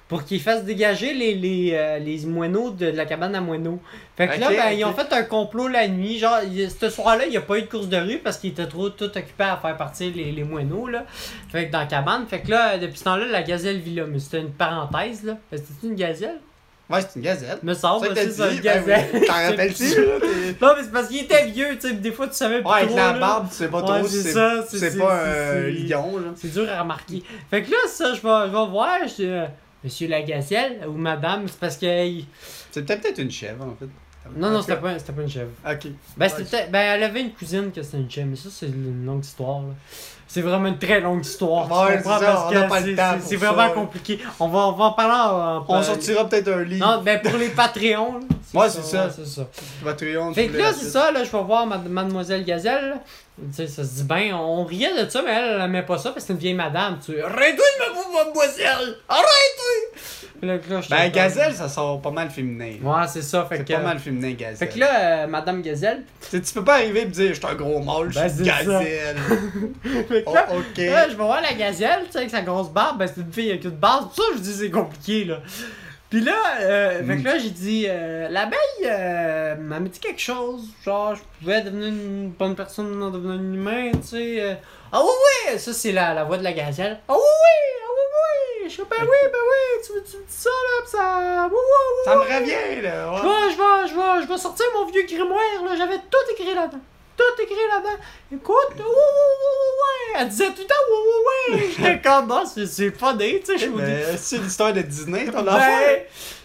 pour qu'ils fassent dégager les, les, euh, les moineaux de, de la cabane à moineaux. Fait que
Ok,
là, ben,
ok.
ils ont fait un complot la nuit. Genre, il- ce soir-là, il n'y a pas eu de course de rue parce qu'ils étaient trop tout occupés à faire partir les, les moineaux, là. Fait que dans la cabane. Fait que là, depuis ce temps-là, la gazelle vit là. Mais c'était une parenthèse, là. C'était une gazelle?
Ouais, c'est une gazelle.
Me semble,
Ça que
c'est
t'as
ça,
dit,
une
ben
gazelle.
oui. T'en rappelles-tu, là? T'es-
Non, mais c'est parce qu'il était vieux, tu sais. Des fois, tu savais plus
Ouais, avec
trop,
la
là.
barbe, tu sais pas
Ouais,
trop
c'est
si
ça,
c'est
c'est-
c'est
c'est-
pas
c'est-
un
c'est-
lion, là.
C'est dur à remarquer. Fait que là, ça, je vais, je vais voir, je dis, euh, Monsieur la gazelle ou Madame, c'est parce que. il-
C'est peut-être peut-être une chèvre, en fait.
Non, non,
En tout
c'était
cas.
pas, c'était pas une chèvre.
Ok.
Ben, c'était, ben, elle avait une cousine que c'était une chèvre, mais ça, c'est une longue histoire, là. C'est vraiment une très longue histoire. tu
Ouais,
comprends,
c'est ça,
parce
on
que
n'a pas le
c'est-
temps
c'est-
pour
C'est
ça,
vraiment
là.
compliqué. On va, on va en parler en. en-
On sortira peut-être un livre.
Non, ben, pour les Patreons, là.
Ouais, c'est ça.
ouais, c'est ça.
Patreon,
Fait
tu
que
voulais
là,
la
c'est
suite.
ça, là, je vais voir Mad- Mademoiselle Gazelle. Là. Tu sais, ça se dit bien, on riait de ça, mais elle, elle aimait pas ça parce que c'est une vieille madame. Tu sais, arrête-toi de me mademoiselle! Arrête-toi! Puis là, là, j'étais
Ben,
comme-
gazelle, ça sort pas mal féminin.
Ouais, c'est ça, fait
C'est
que.
pas mal féminin, gazelle.
Fait que là, euh, Madame Gazelle.
Tu sais, tu peux pas arriver et dire, je suis un gros mâle, je
Ben,
suis
c'est ça.
gazelle.
Fait que
Oh,
là,
ok.
là, je vais voir la Gazelle, tu sais, avec sa grosse barbe. Ben, c'est une fille avec une barbe. C'est pour ça que je dis c'est compliqué, là. Puis là, euh, fait
Mm.
que là, j'ai dit, euh, l'abeille, euh, elle m'a dit quelque chose. Genre, je pouvais devenir une bonne personne en devenant un humain, tu sais. euh. Ah oui, oui! Ça, c'est la, la voix de la gazelle. Ah oui, oui! Ah oui, oui! Je suis ben oui, ben oui! Tu, tu me dis ça, là, pis ça. Oui, oui, oui!
Ça me
oui.
revient, là.
Je
Ouais.
vais, je vais, je vais, je vais sortir mon vieux grimoire, là. J'avais tout écrit là-dedans. Tout écrit là-dedans. Écoute, oui, oui, oui, oui, oui. Elle disait tout le temps, oui, oui, oui. J'étais comme, bon, c'est, c'est funny, tu sais. Je vous dis.
Ben, c'est l'histoire de Disney, ton
Ben,
enfant.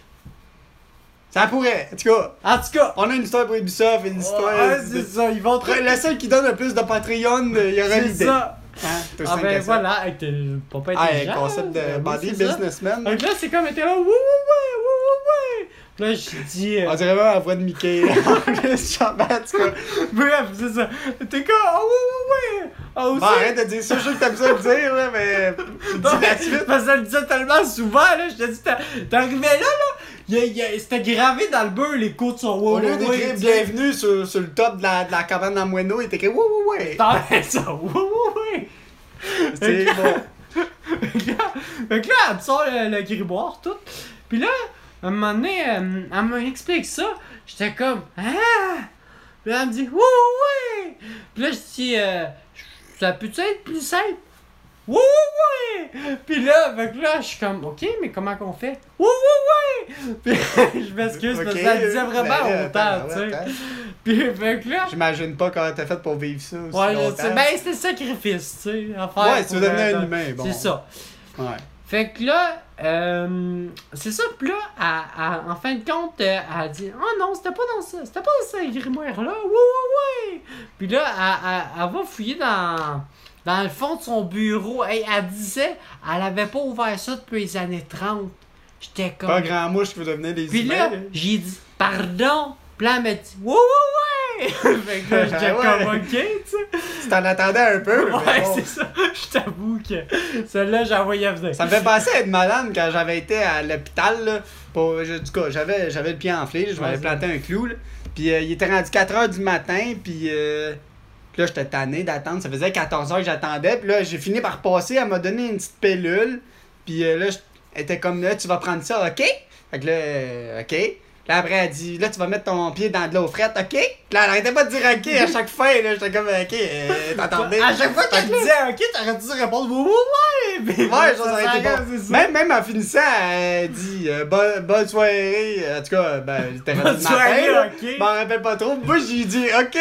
Ça pourrait. En tout cas,
en tout cas,
on a une histoire pour Ubisoft et une histoire.
ouais,
de-
c'est ça. Ils vont te.
Le seul qui donne le plus de Patreon, il y aura
C'est
l'idée.
ça.
Hein, t'as
Ah
cinq
ben
à sept.
voilà, hey, t'es pas pas
Ah,
intelligent.
concept de
euh, oui,
body
c'est ça.
businessman.
Donc là, c'est comme, elle était là, oui, oui, oui, oui, oui, oui. Puis là, j'ai dit. euh,
On dirait vraiment la voix de Mickey. Le champion, en tout cas.
Bref, c'est ça. T'es comme, ah oui, oui, oui. Ah aussi.
Bon, arrête de dire ça, je sais que t'aimes ça le dire, là, mais.
Non,
Dis
mais
la suite.
parce que ça le disait tellement souvent, là, je te dis, t'as- t'arrivais là, là, il y a- il y a- c'était gravé dans le beurre, les côtes sont
Au
ouais,
lieu
ouais,
d'écrire
ouais, tu sais.
bienvenue sur, sur le top de la, de la cabane à moineau, il était écrit oui, oui, oui.
T'en ça, ouais, ouais, ouais.
C'est bon.
Fait que là, fait que là, elle me sort le, le grimoire, tout. Puis là, à un moment donné, euh, elle m'explique ça. J'étais comme, ah! Puis là, elle me dit, oui, oui, oui. Puis là, je dis, euh, ça peut-tu être plus simple? Oui, oui, oui! Puis là, fait que là, je suis comme, ok, mais comment qu'on fait? Oui, oui, oui! Puis je m'excuse parce que ça le disait vraiment
Ben,
autant,
attends,
tu sais.
attends.
Puis fait que là,
J'imagine pas comment t'as fait pour vivre ça aussi
ouais, je
longtemps.
sais, ben c'était le sacrifice, tu sais, à faire.
Ouais, tu
pour,
veux devenir
euh,
un humain, bon.
C'est ça.
Ouais.
Fait que là, euh, c'est ça, pis là, elle- elle- en fin de compte, euh, elle a dit, oh non, c'était pas dans ça, c'était pas dans ce grimoire-là, oui, oui, oui. Puis là, elle, elle- elle va fouiller dans, dans le fond de son bureau. Hey, elle disait, elle avait pas ouvert ça depuis les années trente. J'étais comme.
Pas grand mouche qui veut devenir des
Puis
humains.
là, j'ai dit, pardon. Puis là, elle m'a dit, oui, oui, oui. Fait que là, j'étais
Ouais.
comme, ok, tu sais.
Tu t'en attendais un peu. mais
Ouais,
bon.
c'est ça. Je t'avoue que celle-là, j'en voyais venir.
Ça me fait penser à être malade quand j'avais été à l'hôpital. Là, pour, je- en tout cas, j'avais, j'avais le pied enflé, là, je m'avais
Ouais,
planté un clou. Là, puis euh, il était rendu quatre heures du matin, puis euh, puis là, j'étais tanné d'attendre. Ça faisait quatorze heures que j'attendais. Puis là, j'ai fini par passer. Elle m'a donné une petite pilule. Puis euh, là, je- elle était comme là, tu vas prendre ça, ok? Fait que là, euh, ok. Là, après, elle dit, là, tu vas mettre ton pied dans de l'eau frette, ok? Puis là, elle arrêtait pas de dire ok à chaque fois. Là, j'étais comme, ok, euh, t'entendais?
À chaque fois qu'elle
Fait
te
que
disait ok, t'aurais dû répondre oui, oui, oui. Puis
Ouais,
ça
ça aurait été
s'arrête,
bon.
c'est ça.
Même, même en finissant, elle dit euh, bonne, bonne soirée. En tout cas, ben, c'était rendu
Bonne
le matin.
soirée,
là.
ok.
Je m'en rappelle pas trop. Moi, j'ai dit OK.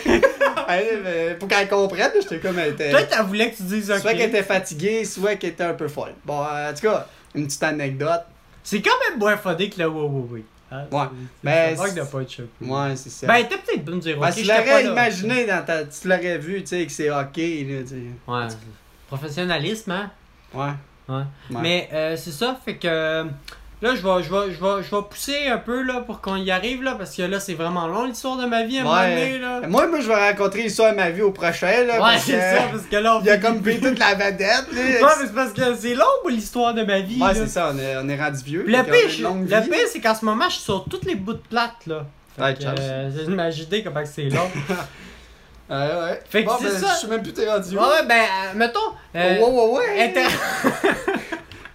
Elle, euh, pour qu'elle comprenne, j'étais comme elle était.
Peut-être qu'elle voulait que tu dises ok.
Soit qu'elle était fatiguée, soit qu'elle était un peu folle. Bon, euh, en tout cas, une petite anecdote.
C'est quand même moins fodé que le oui, oui, oui. Hein,
Ouais.
c'est-
Ben,
c'est
c'est-
de pas être choqué.
Ouais, c'est ça.
Ben, t'es peut-être bonne de dire
Ben,
ok.
tu
j'étais pas
l'aurais
là.
imaginé dans ta. Tu l'aurais vu, tu sais, que c'est OK, là, tu sais.
Ouais. Professionnalisme, hein.
Ouais.
Ouais.
Ouais.
Mais euh, c'est ça, fait que euh, là, je vais, je, vais, je, vais, je vais pousser un peu là, pour qu'on y arrive, là, parce que là, c'est vraiment long l'histoire de ma vie à un moment donné. Là.
Moi, moi, je vais rencontrer l'histoire de ma vie au prochain, là.
Ouais,
parce
c'est
que
ça, parce que là, on
Il a
fait-
comme pris toute la vedette, là.
Ouais, mais c'est parce que c'est long, moi, l'histoire de ma vie.
Ouais,
là.
c'est ça, on est, on est rendu vieux.
Puis le
fait qu'on a
pire,
une
je-
longue
le
vie.
pire, c'est qu'en ce moment, je suis sur toutes les bouts de plates, là. Fait
Ouais,
que,
Charles.
euh, imaginez comment que c'est long.
Ouais, ouais.
Fait que
bon,
c'est
ben,
ça.
je sais même plus t'es rendu.
Ouais, ouais, ben, euh, mettons. euh,
Oh, ouais, ouais, ouais.
inter-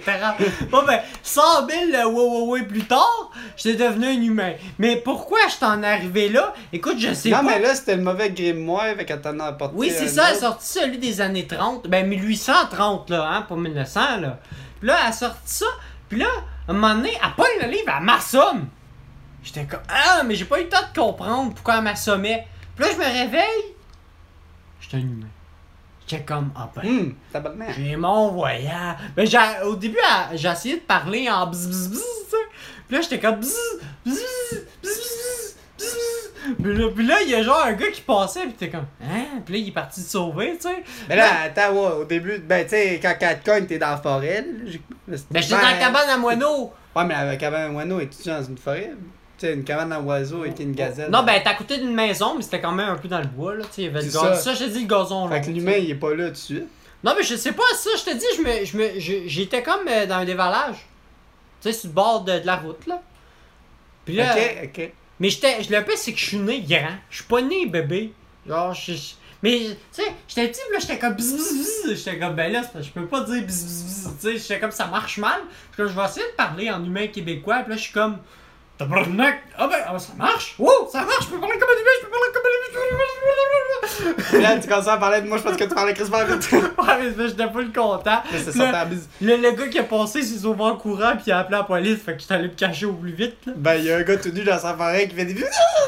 trente. Bon, ben, cent mille euh, ouais, ouais, ouais, plus tard, j'étais devenu un humain. Mais pourquoi je t'en arrivé là? Écoute, je sais
non,
pas.
Non, mais là, c'était le mauvais grimoire, fait qu'elle t'en a apporté.
Oui, c'est ça, elle a sorti celui des années trente. Ben, mille huit cent trente, là, hein, pas mille neuf cents, là. Puis là, elle a sorti ça. Puis là, à un moment donné, elle pogne le livre, elle m'assomme. J'étais comme, ah, mais j'ai pas eu le temps de comprendre pourquoi elle m'assommait. Puis là, je me réveille. J'étais un humain. J'étais comme, ah ben,
Hum, tabarnak.
j'ai mon voyage. Ben, j'ai, au début, elle- j'ai essayé de parler en bzz bzz bzz, tu sais. Puis là, j'étais comme bzz bzz bzz bzz bzz. Puis là, puis là, il y a genre un gars qui passait, puis t'es comme, hein? Puis là, il est parti te sauver, tu sais.
Mais là, attends, ouais, au début, ben, tu sais, quand elle te cogne, t'es dans la forêt, là, logiquement.
Ben, j'étais dans la cabane à moineaux.
Ouais, mais la cabane à moineau, es-tu dans une forêt? Tu sais, une cabane à oiseaux et une gazelle.
Non, ben, t'es à côté d'une maison, mais c'était quand même un peu dans le bois, là, tu sais. Il y avait le
C'est
gazon.
ça.
Ça, je te dis, le gazon, là.
Fait que l'humain, il est pas là dessus.
Non, mais je sais pas, ça, je te dis, je me, je me, je- j'étais comme euh, dans un dévalage. Tu sais, sur le bord de, de la route, là. Puis là.
Ok, ok.
Mais j'étais, le pire, c'est que je suis né grand. Je suis pas né bébé. Genre, je. je- mais, tu sais, j'étais petit, pis là, j'étais comme bzz bzz bzz. J'étais comme, ben là, c'est parce que je peux pas dire bzz bzz bzz. Tu sais, j'étais comme, ça marche mal. Puis là, je vais essayer de parler en humain québécois. Puis là, je suis comme, tabarnak. Ah ben, ah, ça marche. Wow, ça marche. Je peux parler comme un humain. Je peux parler comme un humain.
Puis là, tu commences à parler de moi, je pense que tu parlais Christopher vite.
Ouais, mais j'étais pas le content.
Mais c'est
Là,
sorti à bise.
Le, le gars qui a passé, il s'est sauvé en courant, puis il a appelé la police. Fait que j'étais allé me cacher au plus vite, là.
Ben, il y a un gars tout nu dans sa forêt qui fait des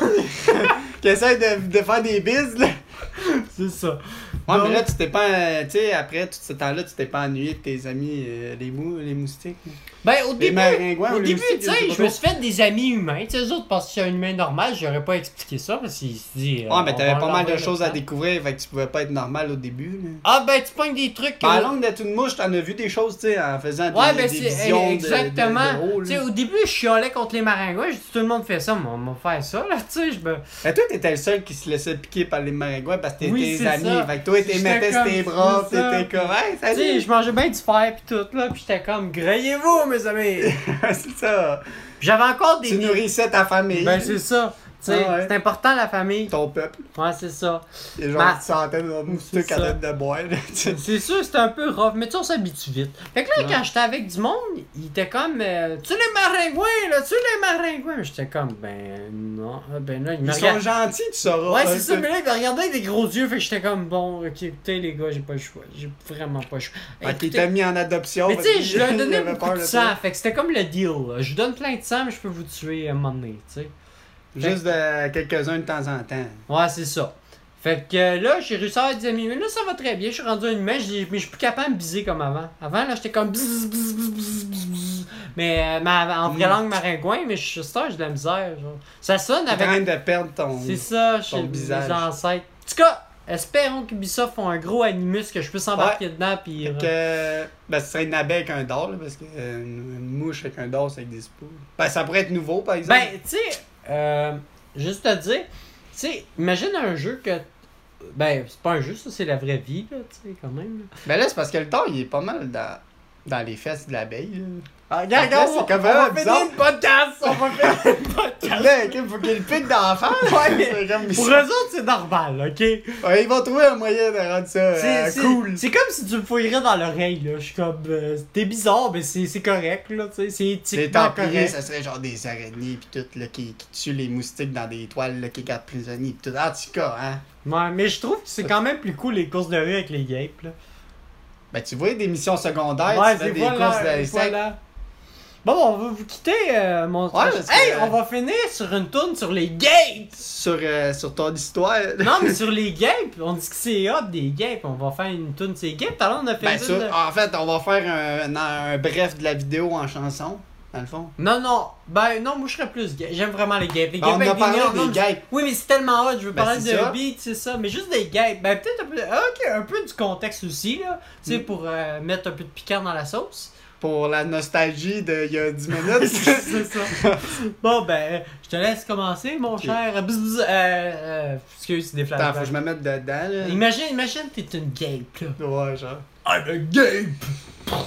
qui essaie de, de faire des bises, là.
C'est ça.
Ouais,
Donc-
mais là, tu t'es pas. euh, Tu sais, après tout ce temps-là, tu t'es pas ennuyé de tes amis, euh, les, mou les moustiques. là.
Ben, au
Les
début,
maringouins ou
au
les
début,
moustiques,
tu sais,
je sais
je
pas
me
trop.
suis fait des amis humains. Tu sais, eux autres, parce que c'est un humain normal, j'aurais pas expliqué ça, parce qu'ils se disent. euh,
Ouais, mais
on
t'avais
va
pas mal de
l'envoyer
choses à
là-dedans.
découvrir, fait que tu pouvais pas être normal au début, là.
Ah, ben, tu pognes des trucs. que-
En langue d'être une mouche, t'en as vu des choses, tu sais, en faisant des,
Ouais, ben,
des
c'est
visions de-
exactement.
de, de, haut,
Tu sais,
là.
au début, je chialais contre les maringouins. Je dis, tout le monde fait ça, mais on va faire ça, là. Tu sais, je me.
Mais toi, t'étais le seul qui se laissait piquer par les maringouins parce que t'étais
Oui,
tes
c'est
amis.
ça.
Fait que toi, t'es
J'étais
mettais sur
comme-
tes bras,
c'est ça.
t'étais comme, hey,
Tu sais,
salut!
je mangeais bien du fer pis tout, là. Pis j'étais comme, grayez-vous, mes amis.
c'est ça.
Pis j'avais encore des.
Tu nourrissais ta famille.
Ben, c'est ça. Tu sais,
Ah ouais.
c'est important, la famille.
Ton peuple.
Ouais, c'est ça.
Il y a genre
Ma-
une centaine de moustiques
C'est
à
ça.
tête de boire, là, tu sais.
C'est sûr, c'était un peu rough, mais tu sais, on s'habitue vite. Fait que là,
Ouais.
quand j'étais avec du monde, il était comme, euh, tu les maringouins, là, tu les maringouins. J'étais comme, ben non. Ah, ben là, il me
Ils sont
regardait.
gentils, tu sauras.
Ouais,
hein,
c'est ça,
tu-
mais là, il me regardait avec des gros yeux, fait que j'étais comme, bon, ok, écoutez, les gars, j'ai pas le choix. J'ai vraiment pas le choix.
Fait qu'il
Écoutez-
t'a mis en adoption.
Mais tu
parce
sais, je leur
qu'il
donnais
avait
beaucoup
peur
de
toi.
sang, fait que c'était comme le deal. Là. Je vous donne plein de sang, mais je peux vous tuer à un moment donné, tu sais.
Juste de quelques-uns de temps en temps.
Ouais, c'est ça. Fait que euh, là, j'ai réussi à avoir des amis. Mais là, ça va très bien. Je suis rendu un humain, j'ai- mais je suis plus capable de me biser comme avant. Avant, là, j'étais comme bzz, bzz, bzz, bzz, bzz, bzz. Mais euh, ma, en vraie
Mm.
langue maringouin, mais je suis ça, j'ai de la misère. Genre. Ça sonne
T'es en
avec.
train de perdre ton.
C'est ça, chez mes
visage.
ancêtres. En tout cas, espérons qu'Ubisoft font un gros animus que je puisse embarquer dedans. Puis.
Fait que. Ben, ce serait une abeille avec un dard, là, parce que euh, une, une mouche avec un dard, ça existe pas. Ben, ça pourrait être nouveau, par exemple.
Ben, tu sais, euh, juste te dire, tu sais, imagine un jeu que. Ben, c'est pas un jeu, ça, c'est la vraie vie, là, tu sais, quand même. Là.
Ben là, c'est parce que le dard, il est pas mal dans, dans les fesses de l'abeille. là.
Ah, regarde,
Après,
regarde,
c'est
on,
quand
on
même
va
bizarre.
finir le podcast! On va finir le podcast!
Là, ok, faut qu'il le pique d'enfant.
Ouais, mais
C'est comme
Pour
ça.
eux autres, c'est normal, ok?
Ouais, ils vont trouver un moyen de rendre ça
C'est
euh,
c'est-
cool.
c'est comme si tu me fouillerais dans l'oreille, là. Je suis comme. euh, T'es bizarre, mais c'est c'est correct, là, tu sais. C'est
Les
éthiquement
Templiers,
correct.
ça serait genre des araignées pis tout, là, qui, qui tuent les moustiques dans des toiles, là, qui gardent prisonniers pis tout. En tout cas, hein.
Ouais, mais je trouve que c'est quand même plus cool les courses de rue avec les guêpes, là.
Ben, tu vois, des missions secondaires,
Ouais,
tu fais
c'est
des
voilà,
courses d'insectes.
voilà. Bon, on va vous quitter, euh, mon...
Ouais, parce que-
Hey, on va finir sur une tourne sur les guêpes!
Sur, euh, sur ton histoire.
Non, mais sur les guêpes, on dit que c'est hot des guêpes, on va faire une tourne sur les guêpes. Tout à l'heure, on a fait
Ben,
une
sur-
toune de-
en fait, on va faire un, un, un bref de la vidéo en chanson, dans le fond.
Non, non, ben non, moi je serais plus guêpe. J'aime vraiment les guêpes. Les
Ben, on
guêpes
a
avec
parlé
néons,
des
non,
guêpes.
Oui, mais c'est tellement hot, je veux
Ben,
parler
c'est
de
ça.
beat, c'est ça. Mais juste des guêpes. Ben, peut-être un peu. Ok, un peu du contexte aussi, là. Tu sais,
Mm.
pour euh, mettre un peu de piquant dans la sauce.
Pour la nostalgie d'il y a dix minutes.
c'est ça. Bon, ben, je te laisse commencer, mon
Ok.
cher. Bzz, bzz, euh, euh, excuse, c'est des
Attends, faut
flashbacks.
que je me mette dedans, là.
Imagine, imagine, t'es une guêpe, là.
Ouais, genre.
I'm a gape!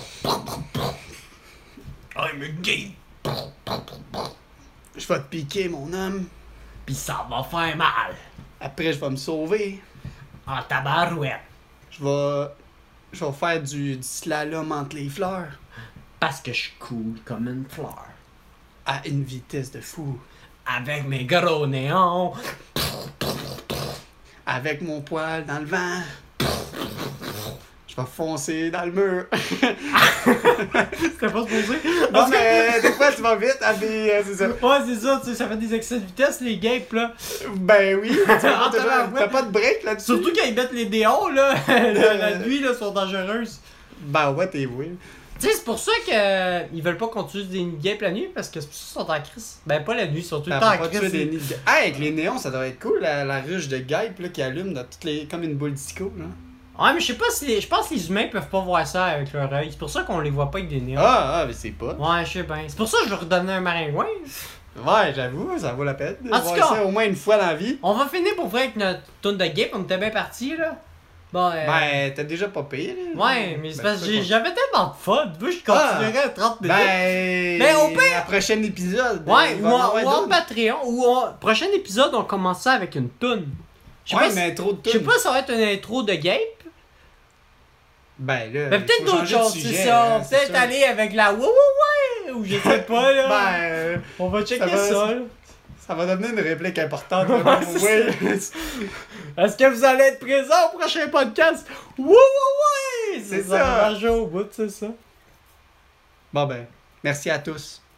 I'm a gape!
Je vais te piquer, mon homme.
Pis ça va faire mal.
Après, je vais me sauver.
En tabarouette.
Je vais. Je vais faire du, du slalom entre les fleurs.
Parce que je suis cool comme une fleur.
À une vitesse de fou.
Avec mes gros néons.
Avec mon poil dans le vent. Je vais foncer dans le mur.
C'était pas supposé.
Non, mais des fois, tu vas vite à des. euh, c'est ça.
Ouais, c'est ça, tu sais, ça fait des excès de vitesse, les gapes, là.
Ben oui, tu
Ah,
t'as
tabarouette.
t'as pas de break là-dessus.
Surtout quand ils mettent les déons, là, la, la nuit, là, sont dangereuses.
Ben ouais, t'es oui.
Tu sais, c'est pour ça que euh, ils veulent pas qu'on tue des gapes la nuit, parce que c'est pour ça qu'ils sont en crise. Ben, pas la nuit, ils sont tout le
Ben,
temps
faut
en
pas tuer
crise.
des nids de- Ah, avec les néons, ça doit être cool, la, la ruche de guêpes là, qui allume dans toutes les. Comme une boule disco, là.
Ouais, mais je sais pas si les... Je pense que les humains peuvent pas voir ça avec leur œil. C'est pour ça qu'on les voit pas avec des néons.
Ah, ah, mais c'est pas.
Ouais, je sais bien. C'est pour ça que je vais redonner un maringouin.
Ouais, j'avoue, ça vaut la peine de
En tout
voir
cas-
ça au moins une fois dans la vie.
On va finir pour vrai avec notre tourne de gape. On était bien partis, là. Bon, euh...
Ben, t'as déjà pas payé, là.
Ouais, mais c'est
Ben,
parce que
c'est
j'ai-
pas-
j'avais tellement de fun. Moi, je continuerais à trente minutes.
Ben.
Ben, au pire-
À prochain épisode.
Ouais,
il
ou
va en
en,
avoir
ou en
d'autres.
Patreon, ou en... Prochain épisode, on commence ça avec une toune. Je sais
Ouais,
pas,
mais
si...
trop de
je sais
tunes.
pas si ça va être une intro de Gape.
Ben là.
Mais
il
peut-être
faut
d'autres
changer de
choses, c'est
sujet,
ça.
hein, c'est
Peut-être
sûr.
aller avec la wouh wouh ouais, ou je sais pas, là.
Ben. euh,
On va checker
ça
ça,
va-
là.
Ça va devenir une réplique importante.
Ouais,
là,
c'est
oui.
Est-ce que vous allez être présent au prochain podcast? Wouh wouh ouais!
C'est
ça.
ça.
va marcher au bout, c'est ça.
Bon ben, merci à tous.